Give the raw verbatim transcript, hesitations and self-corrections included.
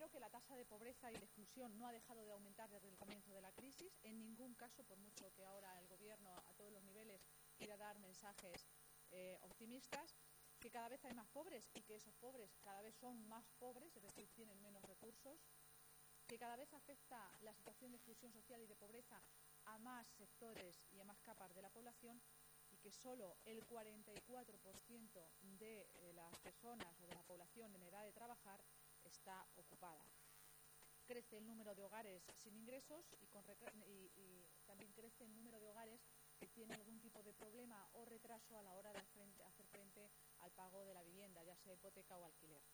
Creo que la tasa de pobreza y de exclusión no ha dejado de aumentar desde el comienzo de la crisis. En ningún caso, por mucho que ahora el Gobierno a todos los niveles quiera dar mensajes eh, optimistas, que cada vez hay más pobres y que esos pobres cada vez son más pobres, es decir, tienen menos recursos, que cada vez afecta la situación de exclusión social y de pobreza a más sectores y a más capas de la población, y que solo el cuarenta y cuatro por ciento de eh, las personas o de la población en edad de trabajar está ocupada. Crece el número de hogares sin ingresos y, con y, y también crece el número de hogares que tienen algún tipo de problema o retraso a la hora de hacer frente al pago de la vivienda, ya sea hipoteca o alquiler.